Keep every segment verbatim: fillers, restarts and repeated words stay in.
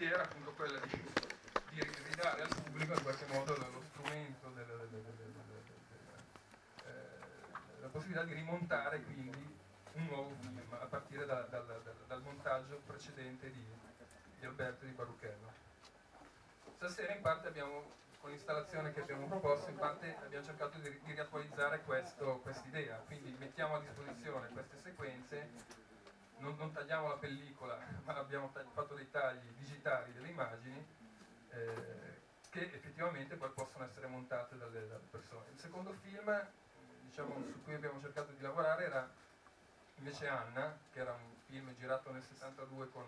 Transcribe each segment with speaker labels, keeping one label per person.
Speaker 1: idea era appunto quella di, di ridare al pubblico in qualche modo lo strumento della, della, della, della, della, eh, la possibilità di rimontare quindi un nuovo film a partire da, dal, dal, dal montaggio precedente di, di Alberto e di Baruchello. Stasera in parte abbiamo, con l'installazione che abbiamo proposto, in parte abbiamo cercato di, di riattualizzare questa idea, quindi mettiamo a disposizione queste sequenze, non, non tagliamo la pellicola, ma abbiamo fatto dei tagli digitali delle immagini eh, che effettivamente poi possono essere montate dalle, dalle persone. Il secondo film, diciamo, su cui abbiamo cercato di lavorare era invece Anna, che era un film girato nel settantadue con,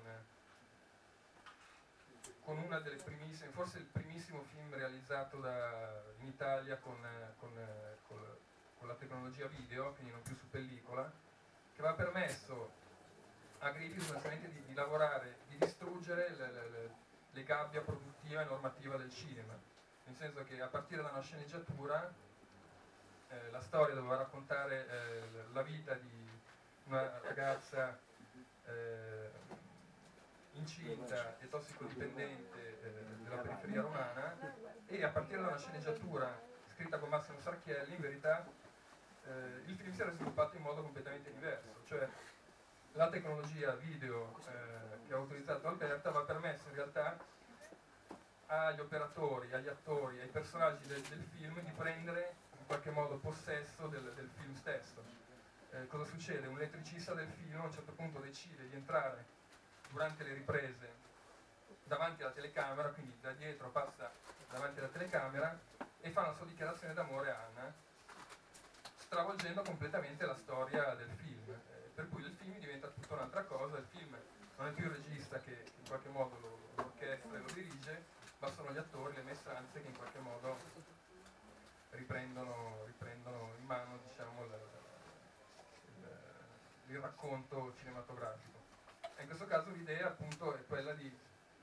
Speaker 1: con una delle primissime, forse il primissimo film realizzato da, in Italia con, con, con, con la tecnologia video, quindi non più su pellicola, che aveva permesso a Griffith sostanzialmente di, di lavorare, di distruggere le, le, le, le gabbie produttiva e normativa del cinema, nel senso che a partire da una sceneggiatura eh, la storia doveva raccontare eh, la vita di una ragazza eh, incinta e tossicodipendente eh, della periferia romana, e a partire da una sceneggiatura scritta con Massimo Sarchielli in verità eh, il film si era sviluppato in modo completamente diverso, cioè la tecnologia video eh, che ha utilizzato Alberta aveva permesso in realtà agli operatori, agli attori, ai personaggi del, del film di prendere in qualche modo possesso del, del film stesso. Eh, cosa succede? Un elettricista del film a un certo punto decide di entrare durante le riprese davanti alla telecamera, quindi da dietro passa davanti alla telecamera e fa una sua dichiarazione d'amore a Anna, stravolgendo completamente la storia del film, eh, per cui il film diventa tutta un'altra cosa. Il film non è più il regista che in qualche modo lo, lo orchestra e lo dirige, ma sono gli attori, le maestranze che in qualche modo riprendono, riprendono in mano, diciamo, la, il, il racconto cinematografico. E in questo caso l'idea appunto è quella di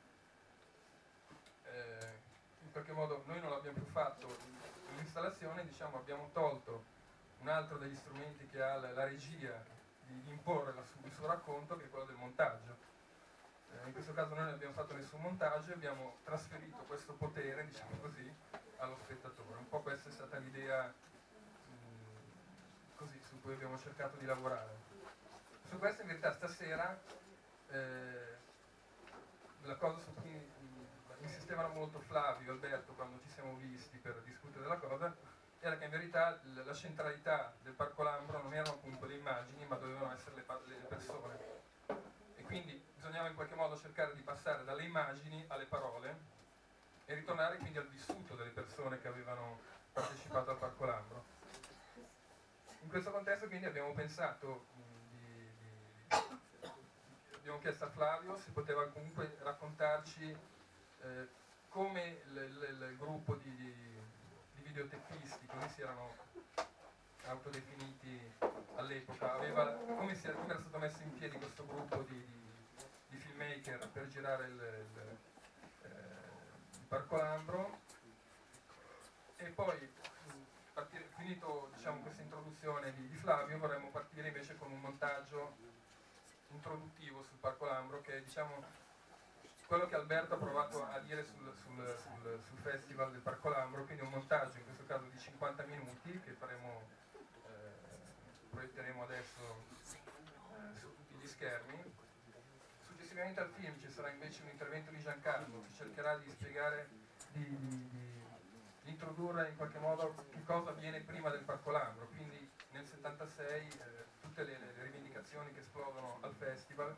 Speaker 1: eh, in qualche modo noi non l'abbiamo più fatto nell'installazione, diciamo, abbiamo tolto un altro degli strumenti che ha la, la regia di, di imporre la, il suo racconto, che è quello del montaggio. Eh, in questo caso noi non abbiamo fatto nessun montaggio, abbiamo trasferito questo potere, diciamo così, allo spettatore. Un po' questa è stata l'idea mh, così, su cui abbiamo cercato di lavorare. Su questo in verità stasera eh, la cosa su cui mh, insistevano molto Flavio e Alberto quando ci siamo visti per discutere della cosa era che in verità la centralità del Parco Lambro non erano appunto le immagini, ma dovevano essere le, le persone, e quindi bisognava in qualche modo cercare di passare dalle immagini alle parole e ritornare quindi al vissuto delle persone che avevano partecipato al Parco Lambro. In questo contesto quindi abbiamo pensato mh, di, di, abbiamo chiesto a Flavio se poteva comunque raccontarci eh, come l, l, il gruppo di, di, di videotecchisti, così si erano autodefiniti all'epoca, aveva, come, si era, come era stato messo in piedi questo gruppo di, di, di filmmaker per girare il, il, eh, il Parco Lambro, e poi partire, finito diciamo, questa introduzione di, di Flavio, vorremmo partire invece con un montaggio introduttivo sul Parco Lambro, che è diciamo, quello che Alberto ha provato a dire sul, sul, sul, sul festival del Parco Lambro, quindi un montaggio in questo caso di cinquanta minuti che faremo, eh, proietteremo adesso eh, su tutti gli schermi. Successivamente al film ci sarà invece un intervento di Giancarlo che cercherà di spiegare, di, di, di, di introdurre in qualche modo che cosa avviene prima del Parco Lambro, quindi nel settantasei eh, tutte le, le rivendicazioni che esplodono al festival,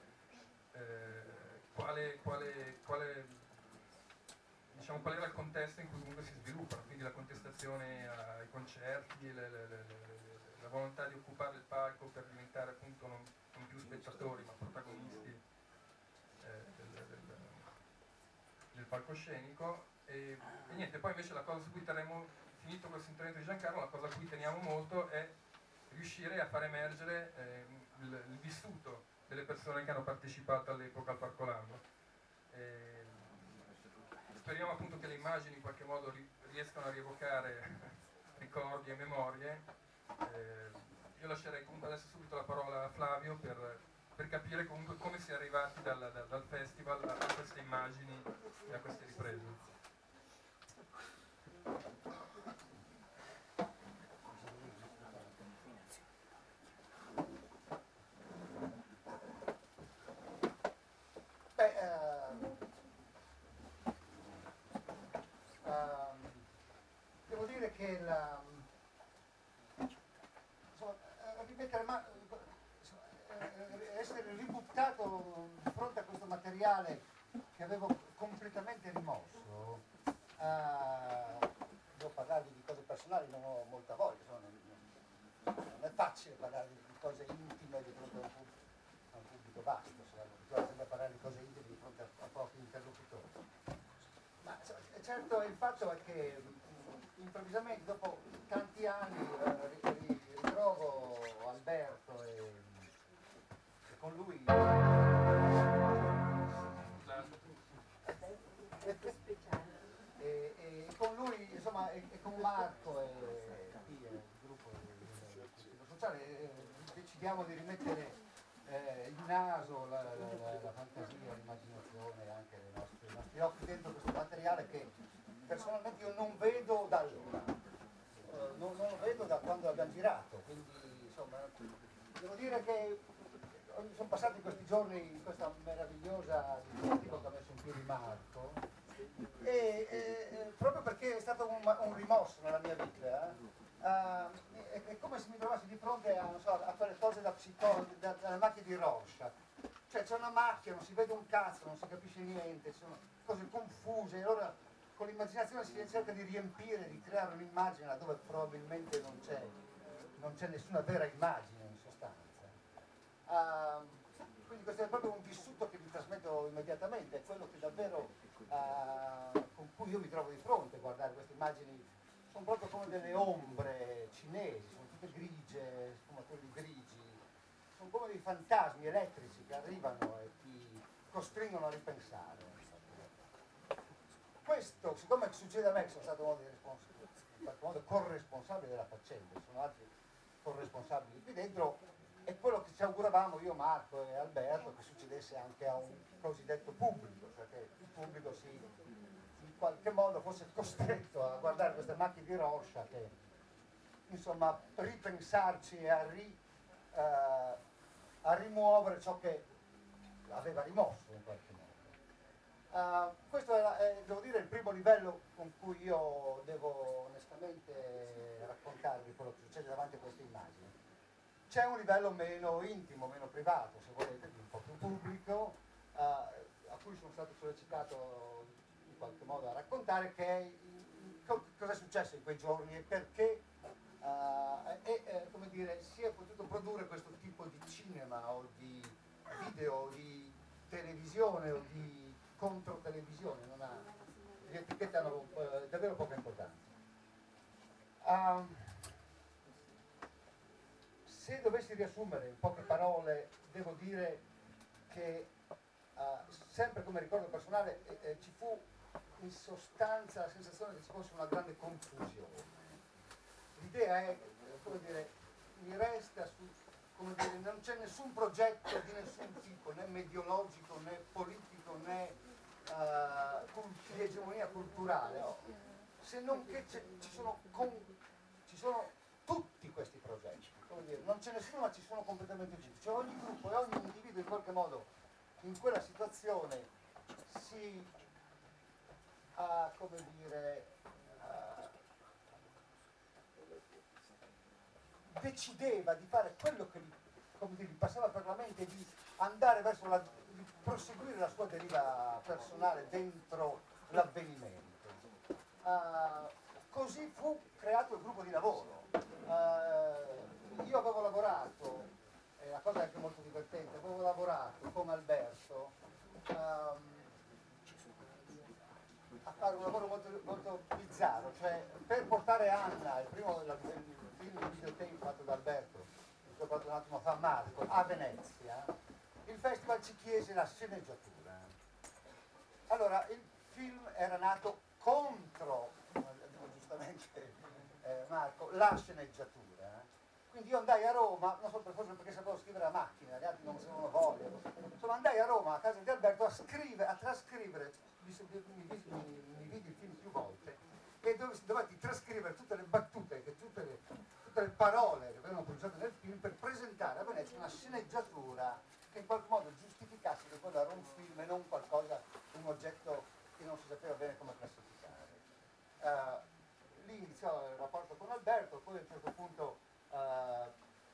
Speaker 1: eh, quale, quale, quale, diciamo, qual era il contesto in cui comunque si sviluppano, quindi la contestazione ai concerti, le, le, le, la volontà di occupare il palco per diventare appunto non, non più spettatori ma protagonisti eh, del, del, del palcoscenico. E, e niente, poi invece la cosa su cui terremo, finito questo intervento di Giancarlo, la cosa a cui teniamo molto è riuscire a far emergere eh, il, il vissuto delle persone che hanno partecipato all'epoca al Parco Lambro. E speriamo appunto che le immagini in qualche modo ri, riescano a rievocare ricordi e memorie. Eh, io lascerei comunque adesso subito la parola a Flavio per, per capire comunque come si è arrivati dal, dal, dal festival a queste immagini. immagini e a queste riprese.
Speaker 2: Beh, uh, uh, devo dire che la, insomma, rimettere ma, insomma, essere ributtato di fronte a questo materiale che avevo completamente rimosso, uh, devo parlarvi di cose personali, non ho molta voglia, insomma, non, non è facile parlare di cose intime di fronte a un pubblico, a un pubblico vasto, siamo abituati a parlare di cose intime di fronte a, a pochi interlocutori. Ma certo il fatto è che mh, improvvisamente dopo tanti anni eh, ritrovo Alberto e, e con lui e, e con lui insomma e, e con Marco e qui è il gruppo del Consiglio Sociale eh, decidiamo di rimettere eh, il naso, la, la, la, la fantasia, l'immaginazione, anche le nostre, i nostri occhi dentro questo materiale che personalmente io non vedo da allora, uh, non, non lo vedo da quando abbiamo girato, quindi insomma devo dire che sono passati questi giorni in questa meravigliosa dispositivo che ha messo in piedi Marco e, e proprio perché è stato un, un rimosso nella mia vita. Eh? Uh, è, è come se mi trovassi di fronte a, non so, a quelle cose da psicologo, da, dalle macchie di Rorschach, cioè c'è una macchia, non si vede un cazzo, non si capisce niente, ci sono cose confuse, e allora con l'immaginazione si cerca di riempire, di creare un'immagine laddove probabilmente non c'è, non c'è nessuna vera immagine in sostanza. Uh, quindi questo è proprio un vissuto che vi trasmetto immediatamente, è quello che davvero uh, con cui io mi trovo di fronte a guardare queste immagini. Sono proprio come delle ombre cinesi, sono tutte grigie, sfumature grigi, sono come dei fantasmi elettrici che arrivano e ti costringono a ripensare. Questo, siccome succede a me che sono stato uno dei responsabili, in qualche modo corresponsabile della faccenda, sono altri corresponsabili qui dentro, è quello che ci auguravamo io, Marco e Alberto, che succedesse anche a un cosiddetto pubblico, cioè che il pubblico si in qualche modo fosse costretto a guardare queste macchie di Rorschach e insomma ripensarci e a, ri, uh, a rimuovere ciò che aveva rimosso in qualche modo. Uh, questo è, è, devo dire, il primo livello con cui io devo onestamente raccontarvi quello che succede davanti a queste immagini. C'è un livello meno intimo, meno privato, se volete, un po' più pubblico, uh, a cui sono stato sollecitato in qualche modo a raccontare che è, cosa è successo in quei giorni e perché uh, e, eh, come dire, si è potuto produrre questo tipo di cinema o di video o di televisione o di controtelevisione, non ha, le etichette hanno uh, davvero poca importanza. Um, se dovessi riassumere in poche parole, devo dire che uh, sempre come ricordo personale eh, eh, ci fu in sostanza la sensazione che ci fosse una grande confusione. L'idea è, come dire, mi resta su, come dire, non c'è nessun progetto di nessun tipo, né mediologico, né politico, né uh, di egemonia culturale, no? Se non che ci sono, con, ci sono tutti questi progetti, come dire, non c'è nessuno ma ci sono completamente tutti, cioè ogni gruppo e ogni individuo in qualche modo in quella situazione si, uh, come dire, uh, decideva di fare quello che gli, come dire, gli passava per la mente, di andare verso la, di proseguire la sua deriva personale dentro l'avvenimento. Uh, così fu creato il gruppo di lavoro. Uh, io avevo lavorato, e la cosa è anche molto divertente, avevo lavorato come Alberto um, a fare un lavoro molto, molto bizzarro, cioè per portare Anna, il primo il film di videotape fatto da Alberto, che ho fatto un attimo fa Marco, a Venezia, il festival ci chiese la sceneggiatura. Allora, il film era nato contro, come giustamente eh, Marco, la sceneggiatura, Quindi io andai a Roma, non so per forse perché sapevo scrivere a macchina, gli altri non avevano voglia. Insomma, andai a Roma a casa di Alberto a scrivere, a trascrivere, mi, mi, mi, mi vidi il film più volte, e dove dovetti trascrivere tutte le battute, che tutte, le, tutte le parole che venivano pronunciate nel film per presentare a Venezia una sceneggiatura che in qualche modo giustificasse che quello era un film e non qualcosa, un oggetto che non si sapeva bene come classificare. Uh, lì iniziò il rapporto con Alberto, poi a un certo punto Uh,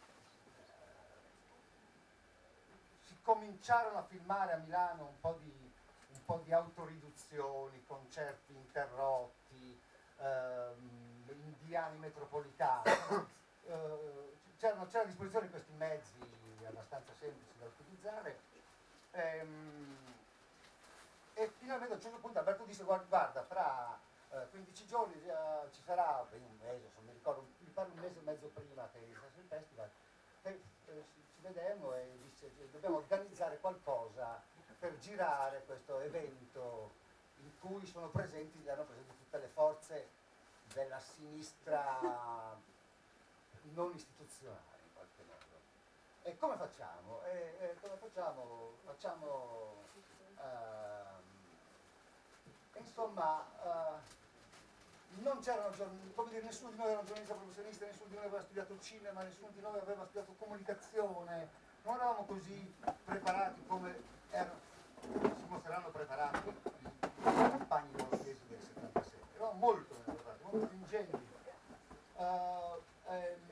Speaker 2: si cominciarono a filmare a Milano un po' di, un po' di autoriduzioni, concerti interrotti, uh, indiani metropolitani. Uh, c'erano, c'era a disposizione questi mezzi abbastanza semplici da utilizzare, um, e finalmente a un certo punto Alberto disse: guarda, fra uh, quindici giorni uh, ci sarà, beh, un mese, non mi ricordo, mi pare un mese e mezzo prima che iniziasse il festival, e, eh, ci vedemmo e disse: dobbiamo organizzare qualcosa per girare questo evento in cui sono presenti, erano presenti tutte le forze della sinistra non istituzionale in qualche modo. E come facciamo? E, e come facciamo? Facciamo uh, insomma uh, non c'erano, come dire, nessuno di noi era un giornalista professionista, nessuno di noi aveva studiato il cinema, nessuno di noi aveva studiato comunicazione, non eravamo così preparati come erano, si mostreranno preparati i compagni olandesi del settantasei, eravamo molto meno preparati, molto più ingenui. Uh, ehm,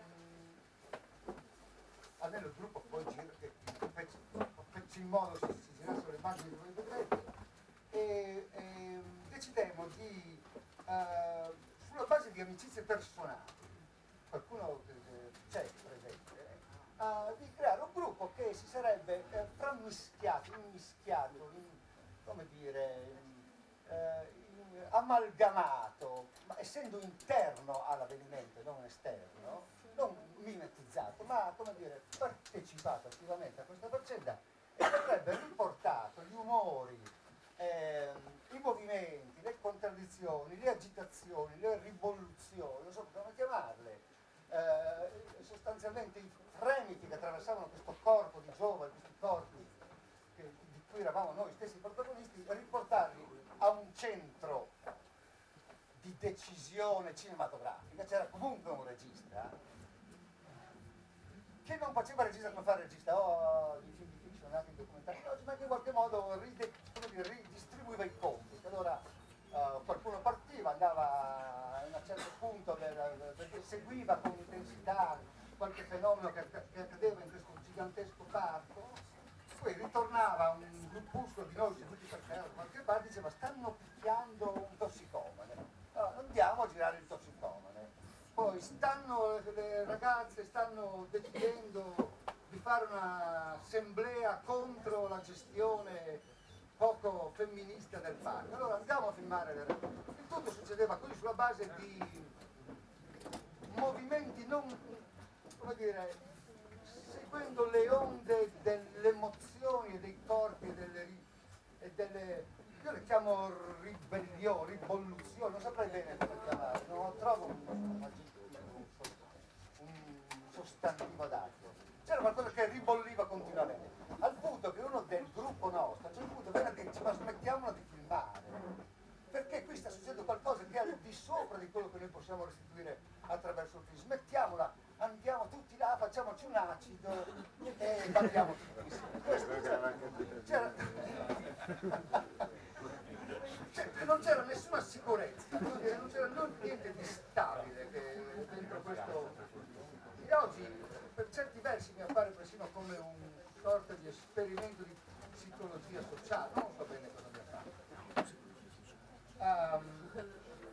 Speaker 2: almeno il gruppo poi gira, che fece, fece in modo che si girassero le immagini che voi vedrete, e, e decidemmo di, uh, sulla base di amicizie personali, qualcuno c'è presente, uh, di creare un gruppo che si sarebbe eh, frammischiato, immischiato, in, come dire, in, eh, in, amalgamato, ma essendo interno all'avvenimento e non esterno, non mimetizzato, ma come dire, partecipato attivamente a questa faccenda, e che avrebbe riportato gli umori, eh, i movimenti, le contraddizioni, le agitazioni, le rivoluzioni, non so come chiamarle, eh, sostanzialmente i fremiti che attraversavano questo corpo di giovani, questi corpi che, di cui eravamo noi stessi protagonisti, riportarli a un centro di decisione cinematografica. C'era comunque un regista che non faceva regista come fa il regista o di film di fiction, anche in documentari oggi, ma che in qualche modo ride, come dire, ridistribuiva i compiti. Allora uh, qualcuno partiva, andava a un certo punto, per, per, seguiva con intensità qualche fenomeno che, che accadeva in questo gigantesco parco, poi ritornava un gruppuscolo di noi seduti per terra da qualche parte e diceva: stanno picchiando un tossicomane, allora andiamo a girare il tossicomane. Poi stanno, le ragazze stanno decidendo di fare un'assemblea contro la gestione poco femminista del parco, allora andiamo a filmare le ragazze. Il tutto succedeva così, sulla base di movimenti non, come dire, seguendo le onde delle emozioni e dei corpi e delle, e delle, io le chiamo ribellioni, rivoluzioni, non saprei bene come chiamarle, non lo trovo un, un, un sostantivo adatto. C'era qualcosa che ribolliva continuamente, al punto che uno del gruppo nostro a un certo punto venne a dirci: ma smettiamola di filmare, perché qui sta succedendo qualcosa che è al di sopra di quello che noi possiamo restituire attraverso il film, smettiamola, andiamo tutti là, facciamoci un acido e balliamo tutti insieme. C'era, cioè, non c'era nessuna sicurezza, non c'era niente di stabile che dentro questo, e oggi per certi versi mi appare persino come un sorta di esperimento di psicologia sociale, non so bene cosa abbia fatto. Um,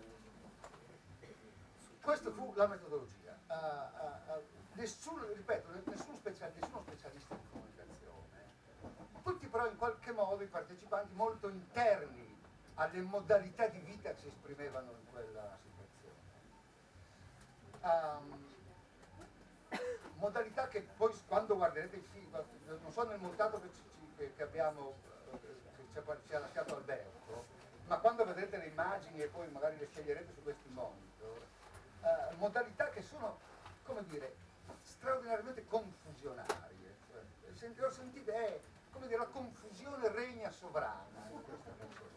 Speaker 2: questa fu la metodologia. Uh, uh, uh, nessuno, ripeto, nessuno, special, nessuno specialista in comunicazione, tutti però in qualche modo i partecipanti molto interni alle modalità di vita che si esprimevano in quella situazione. Um, modalità che poi quando guarderete il film, non so nel montato che, ci, che, che abbiamo, che ci ha lasciato Alberto, ma quando vedrete le immagini e poi magari le sceglierete su questi monitor, uh, modalità che sono, come dire, straordinariamente confusionarie. Cioè, lo sentite, è come dire, la confusione regna sovrana in questa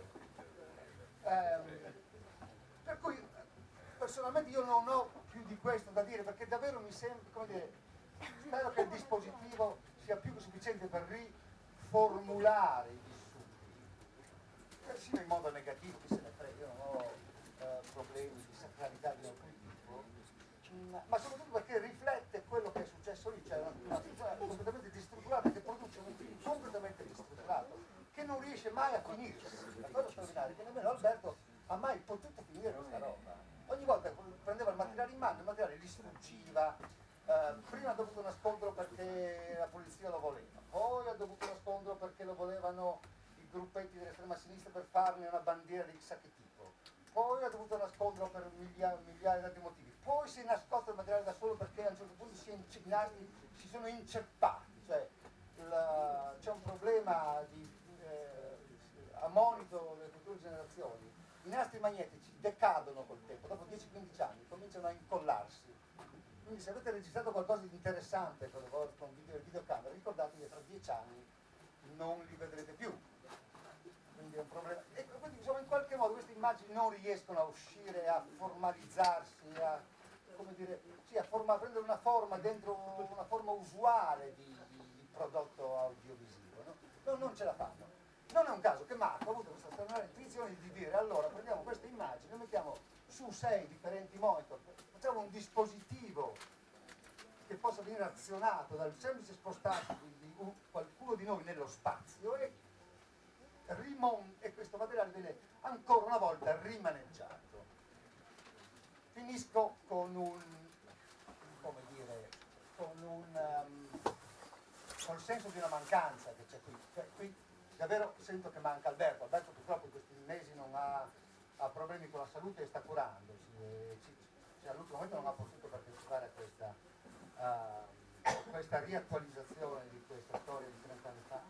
Speaker 2: canzone. Eh, per cui personalmente io non ho più di questo da dire, perché davvero mi sembra, come dire, spero che il dispositivo sia più che sufficiente per riformulare i vissuti, persino in modo negativo, chi se ne frega, io non ho eh, problemi di sacralità di alcun tipo, mh, ma soprattutto perché riflette quello che è successo lì, cioè una, una situazione completamente distrutturata che produce un film completamente distrutturato, che non riesce mai a finirsi. La cosa straordinaria è che nemmeno Alberto ha mai potuto finire questa roba. Ogni volta che prendeva il materiale in mano, il materiale gli sfuggiva, eh, prima ha dovuto nasconderlo perché la polizia lo voleva, poi ha dovuto nasconderlo perché lo volevano i gruppetti dell'estrema sinistra per farne una bandiera di chissà che tipo, poi ha dovuto nasconderlo per migliaia, migliaia di altri motivi, poi si è nascosto il materiale da solo perché a un certo punto si, è inceppati, si sono inceppati, cioè c'è un problema di, eh, a monito delle future generazioni. I nastri magnetici decadono col tempo, dopo dieci quindici anni cominciano a incollarsi. Quindi se avete registrato qualcosa di interessante con, con video, videocamera, ricordatevi che tra dieci anni non li vedrete più. Quindi è un problema. E quindi insomma, in qualche modo queste immagini non riescono a uscire, a formalizzarsi, a, come dire, sì, a forma, a prendere una forma dentro una forma usuale di, di, di prodotto audiovisivo. No? No, non ce la fanno. Non è un caso che Marco ha avuto questa straordinaria intuizione di dire allora prendiamo queste immagini, le mettiamo su sei differenti monitor, facciamo un dispositivo che possa venire azionato dal semplice spostarsi di un, qualcuno di noi nello spazio e, rimon- e questo materiale viene ancora una volta rimaneggiato. Finisco con un, come dire, con un, um, col senso di una mancanza che c'è qui. Cioè, qui davvero sento che manca Alberto. Alberto purtroppo in questi mesi non ha, ha problemi con la salute e sta curandosi. E ci, cioè, all'ultimo momento non ha potuto partecipare a questa, uh, questa riattualizzazione di questa storia di trenta anni fa.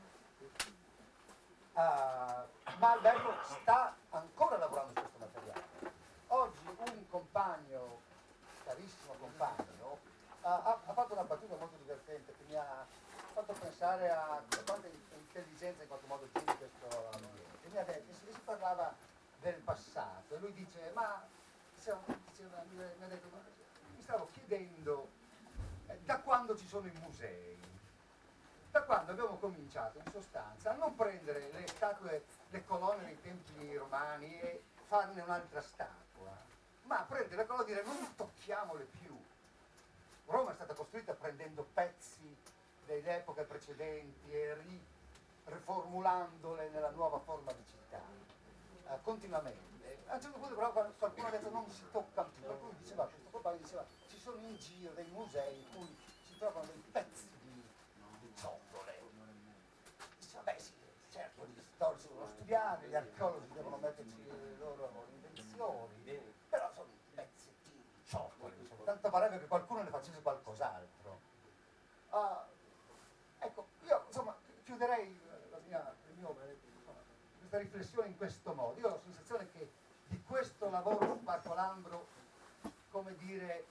Speaker 2: Uh, ma Alberto sta ancora lavorando su questo materiale. Oggi un compagno, carissimo compagno, uh, ha, ha fatto una battuta molto divertente che mi ha fatto pensare a quanta intelligenza in qualche modo tiene questo ambiente. Mi ha detto, si parlava del passato e lui dice, ma diceva, diceva, mi ha detto, mi stavo chiedendo eh, da quando ci sono i musei, da quando abbiamo cominciato in sostanza a non prendere le statue, le colonne dei templi romani e farne un'altra statua, ma prendere le colonne e dire non tocchiamole più. Roma è stata costruita prendendo pezzi delle epoche precedenti e ri, riformulandole nella nuova forma di città, eh, continuamente. A un certo punto però qualcuno ha detto non si toccano più, qualcuno diceva, questo compagno diceva, ci sono in giro dei musei in cui si trovano dei pezzi di, di ciotole. Diceva, beh sì, certo, gli storici devono studiare, gli archeologi devono metterci le loro invenzioni, però sono pezzettini di ciotole, tanto parrebbe che qualcuno ne facesse qualcos'altro. Uh, ecco, io insomma chiuderei la mia, il mio, insomma, questa riflessione in questo modo. Io ho la sensazione che di questo lavoro su Parco Lambro, come dire,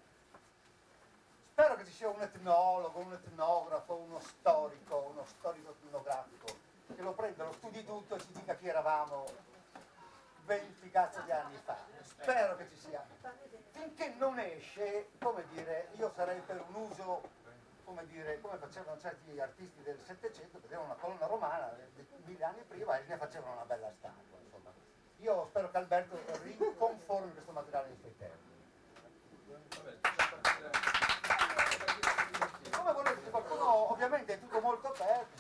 Speaker 2: spero che ci sia un etnologo, un etnografo, uno storico, uno storico etnografico che lo prenda, lo studi tutto e ci dica chi eravamo venti cazzo di anni fa. Spero che ci sia. Finché non esce, come dire, io sarei per un uso, come dire, come facevano certi artisti del Settecento, vedevano una colonna romana mille anni prima e ne facevano una bella statua, insomma. Io spero che Alberto riconformi questo materiale nei suoi termini. Come volete, qualcuno ovviamente è tutto molto aperto.